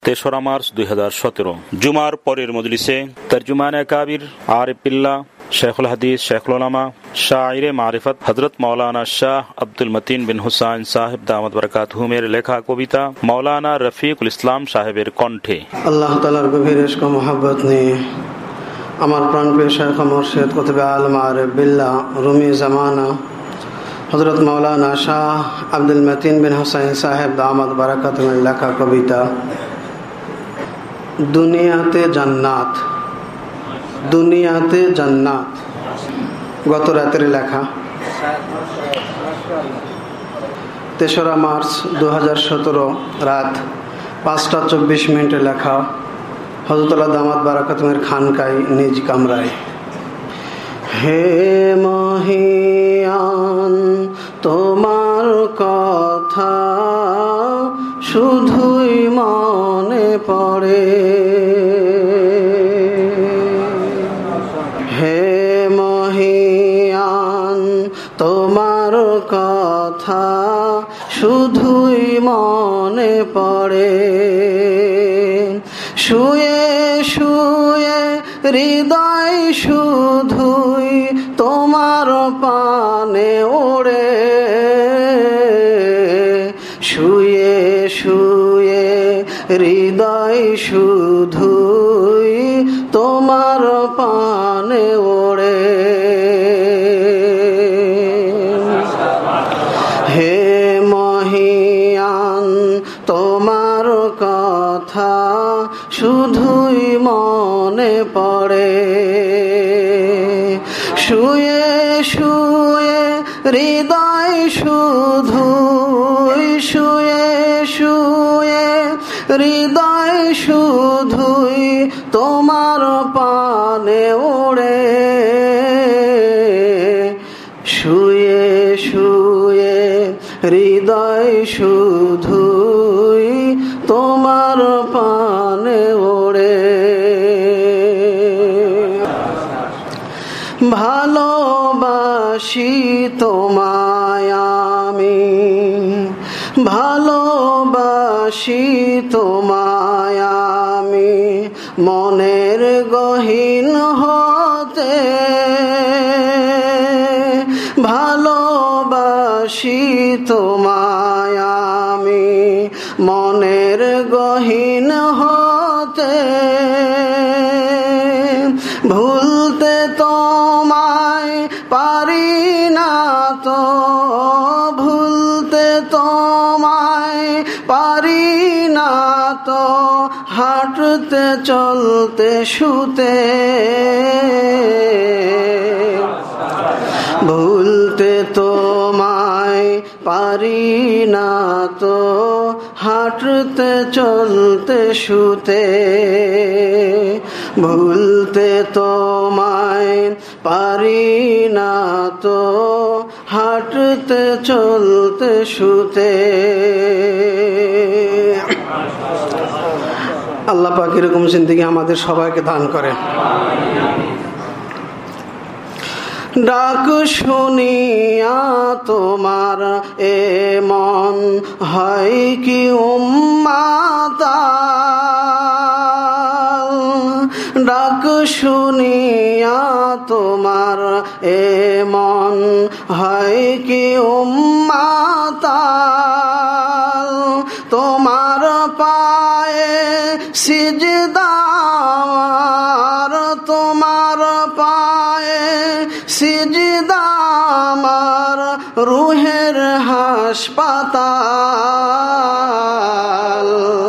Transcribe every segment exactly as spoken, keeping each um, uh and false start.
তেসরা মার্চ দুই হাজার সতেরো জুমার পরের মজলিসে তর্জুমানে কাবির আরিফিল্লাহ শেখুল হাদিস শেখুল উলামা শায়রে মারিফত হযরত মাওলানা শাহ আব্দুল মতিন বিন হুসাইন সাহেব দামাত বরকাতুহুমের লেখা কবিতা মাওলানা রফিকুল ইসলাম সাহেবের কণ্ঠে। আল্লাহ তাআলার গভীর ইশক ও মহব্বত নিয়ে আমার প্রাণপ্রিয় শেখ মুর্শিদ কুতুবে আলম আরিফ বিল্লাহ রুমি জামানা হযরত মাওলানা শাহ আব্দুল মতিন বিন হুসাইন সাহেব দামাত বরকাতুহুমের লেখা কবিতা দুনিয়াতে জান্নাত। দুনিয়াতে জান্নাত গত রাতের লেখা। তেসরা মার্চ দু হাজার সতেরো রাত পাঁচটা চব্বিশ মিনিটে লেখা হযরতুল্লাহ দামাত বারাকাতুমের খানকায় নিজ কামরায়। হে মহিয়ান তোমার কথা শুধুই মনে পড়ে, হে মহিয়ান তোমার কথা শুধুই মনে পড়ে। শুয়ে শুয়ে হৃদয় শুধুই তোমার পানে ওড়ে, শুয়ে শুয়ে হৃদয় শুধুই তোমার পানে ওড়ে। হে মহিয়ান তোমার কথা শুধুই মনে পড়ে, শুয়ে শুয়ে হৃদয় শুধুই, শুয়ে শুয়ে হৃদয় শুধুই তোমার পানে ওড়ে, শুয়ে শুয়ে হৃদয় শুধুই তোমার পানে ওড়ে। ভালোবাসি তোমায় আমি, ভালোবাসি তোমায় আমি মনের গহীন হতে, ভালোবাসি তোমায় আমি মনের গহীন হতে। ভুলতে তোমায় পারি না তো, ভুলতে তোমায় পারি না তো, হাঁটতে চলতে শুতে। ভুলতে তোমায় পারি না তো, হাঁটতে চলতে শুতে। ভুলতে তোমায় পারি না তো, হাঁটতে চলতে শুতে। আল্লাহ পাক এরকম জিন্দেগি আমাদের সবাইকে দান করে। ডাক শুনিয়া তোমার এ মন হয় কি উম্মাতাল, ডাক শুনিয়া তোমার এ মন হয় কি উম্মাতাল। তোমার পায়ে সিজদা আমার, তোমার পায়ে সিজদা আমার রুহের হাসপাতাল।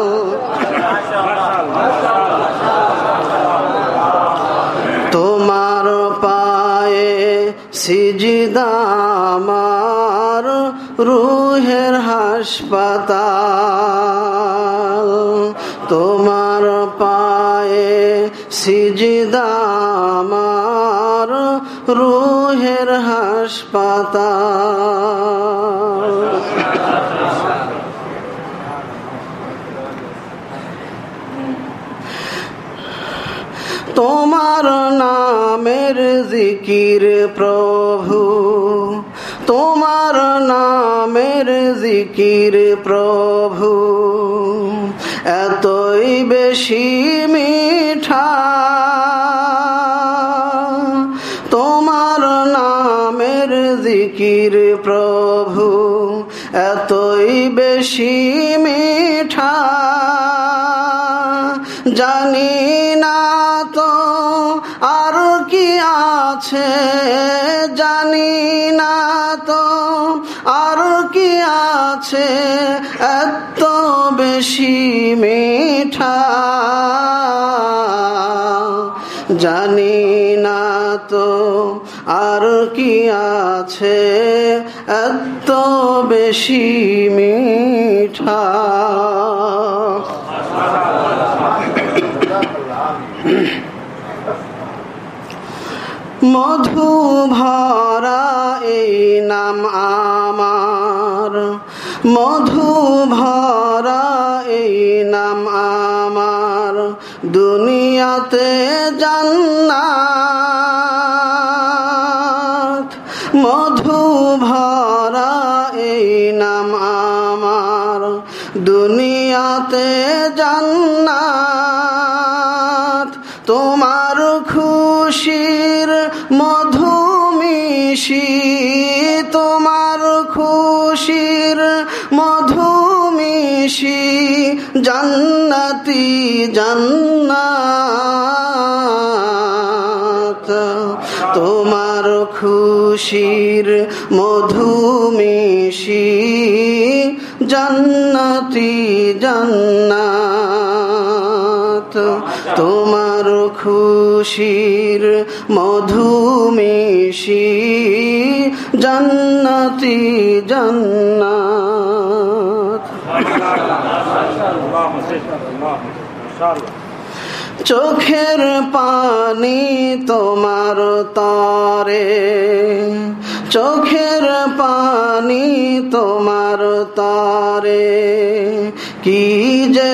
তোমার পায়ে সিজদা আমার রুহের হাসপাতাল। তোমার পায়ে সিজদা আমার রুহের হাসপাতাল। তোমার নামের জিকির প্রভু, তোমার নামের জিকির প্রভু, এতই বেশি মিঠা তোমার নামের জিকির প্রভু এতই বেশি মিঠা জানি না তো আর কি আছে জানি না তো আর কি আছে এত বেশি মিঠা জানি না তো আর কি আছে এত বেশি মিঠা মধু ভরা এই নাম আমার মধু ভরা এই নাম আমার দুনিয়াতে জান্নাত মধু ভরা এই নাম আমার দুনিয়াতে জান্নাত তোমার খুশির মধু মিশি তোমার খুশির মধু মিশি জান্নাতি জান্নাত তোমার খুশির মধু মিশি জান্নাতি জান্নাত তোমার খুশির মধু মিশি জান্নাতি জান্নাত চোখের পানি তোমার তরে চোখের পানি তোমার তরে কি যে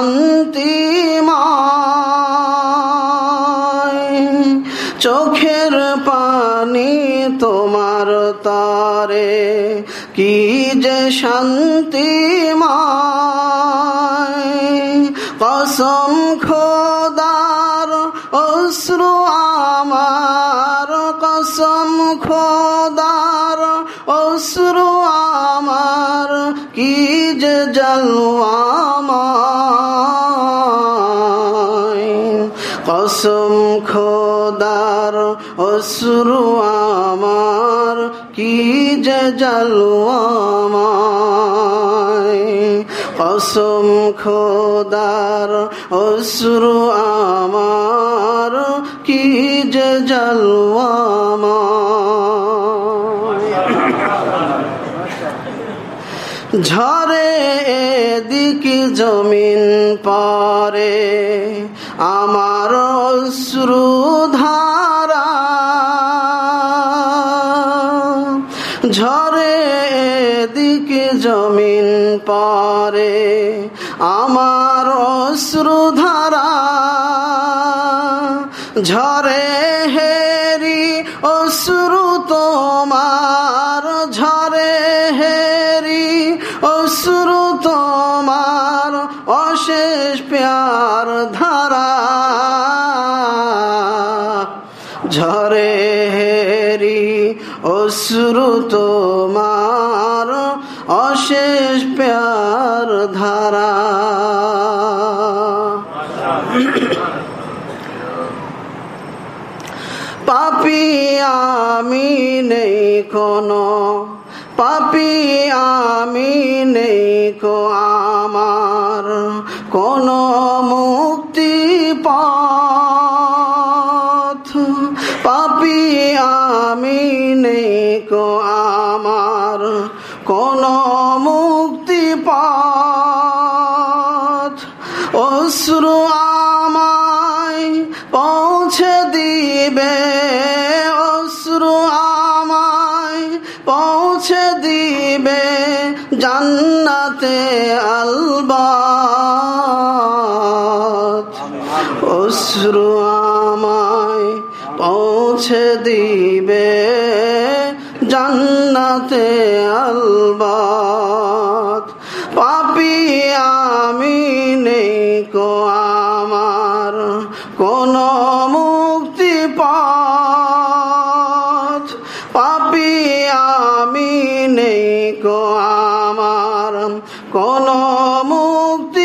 শান্তিময় চোখের পানি তোমার তরে কি যে শান্তিময় কসম খোদার অশ্রু আমার কসম খোদার অশ্রু আমার কি যে জলওয়াময় কসম খোদার অশ্রু আমার কি যে জলওয়াময় কসম খোদার অশ্রু আমার কি যে জলওয়াময় ঝরে এদিক জমিন পরে আমার অশ্রু ধারা ঝরে এদিক জমিন পরে আমার অশ্রু ধারা ঝরে হেরি অশ্রু তোমার ঝরে হেরি অশ্রু তোমার অশেষ প্যার ধারা ঝরে হেরি অশ্রু তোমার অশেষ প্যার ধারা পাপী আমি নেই কোনো পাপী আমি নেই কো আমার কোনো মুক্তি পথ পাপী আমি নেই কো আমার কোনো মুক্তি পথ অশ্রু আমায় পৌঁছে দিবে অশ্রু আমায় পৌঁছে দিবে জান্নাতে আলবাত অশ্রু আমায় পৌঁছে দিবে জান্নাতে আলবাত পাপী আমি নেই কো কোন মুক্তি পথ, পাপী আমি নেই কো আমার কোন মুক্তি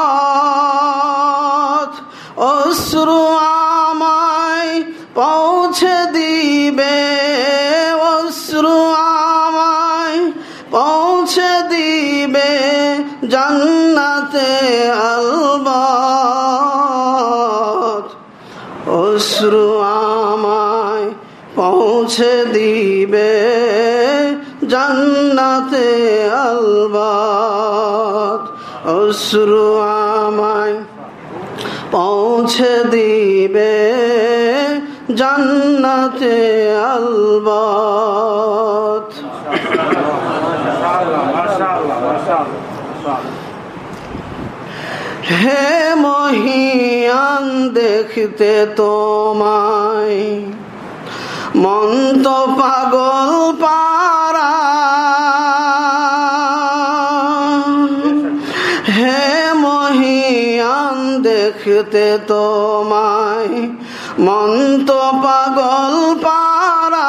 পথ। অশ্রু আমায় পৌঁছে দিবে, অশ্রু আমায় পৌঁছে দিবে জান্নাতে আলবত। অশ্রু আমায় পৌঁছে দিবে জান্নাতে আলবত। অশ্রু আমায় পৌঁছে দিবে জান্নাতে আলবত। হে মহিয়ান দেখতে তোমায় মন তো পাগল পারা, হে মহিয়ান দেখতে তোমায় মন তো পাগল পারা।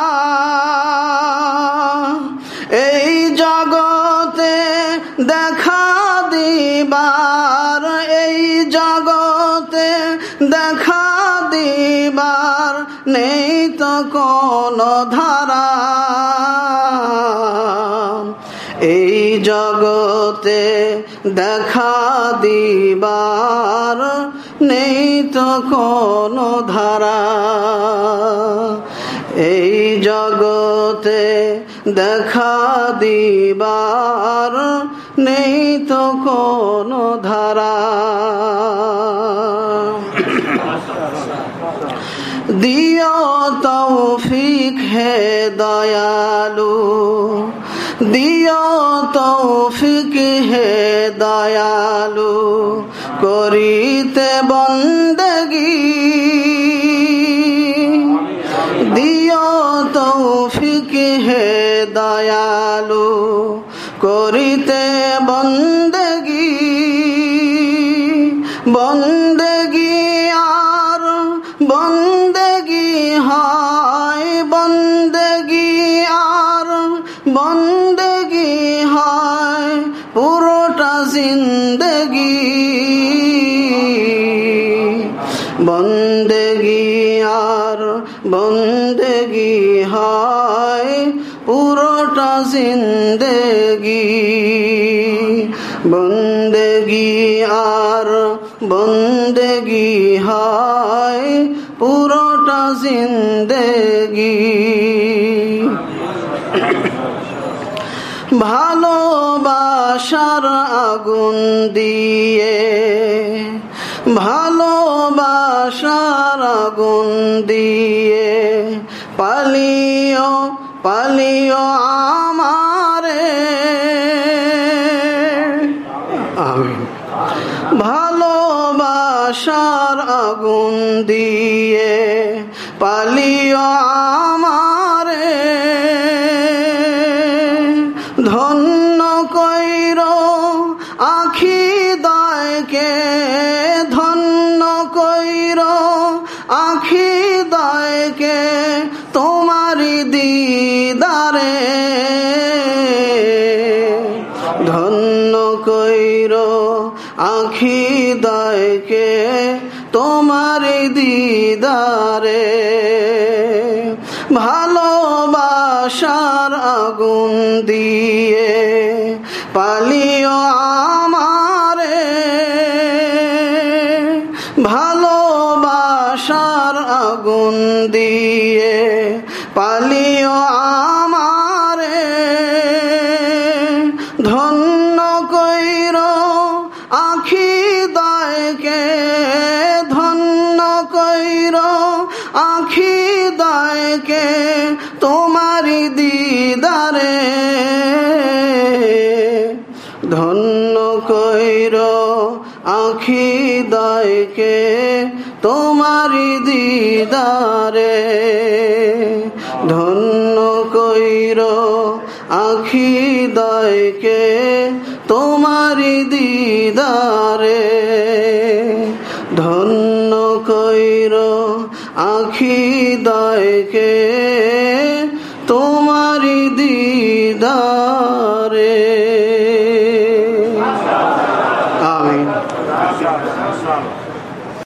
এই জগতে দেখা দিবার, এই জগতে দেখা দিবার নেই তো কোনো ধারা। এই জগতে দেখা দিবার নেই তো কোনো ধারা। এই জগতে দেখা দিবার নেই তো কোনো ধারা। দিও তৌফিক হে দয়ালু, দিও তৌফিক হে দয়ালু করিতে বন্দেগী। দিও তৌফিক হে দয়ালু করিতে বন্দেগী। বন্দেগী আর বন্দেগী হয়, বন্দেগী আর বন্দেগী হয় পুরোটা জিন্দেগী। বন্দেগী আর বন্দেগী হয় পুরোটা জিন্দেগী। বন্দেগী আর বন্দেগী হয় পুরোটা জিন্দেগী। ভালোবাসার আগুন দিয়ে, ভালোবাসার আগুন দিয়ে পালিও পালিও আমারে। আমিন। ভালোবাসার আগুন দিয়ে পালিও আমারে। ধন্য কইর আখি দয়কে, ধন্য কইর আখি দয়কে তোমারি দিদারে। ধন্য কইর আখি দয়কে তোমারি দিদারে। ভালোবাসার আগুন দিয়ে পালিও আমারে। ভালোবাসার আগুন দিয়ে পালিও আমারে। ধন্য কইর আখি দয়কে, ধন্য কইর আখি দয়কে তোমারি দিদারে। ধন্য কইর আখি দয়কে তোমারি দিদারে। ধন্য কইর আখি দয়কে তোমারি দিদারে। ধন্য কইর আখি দায়কে তোমারি দিদারে। আমিন।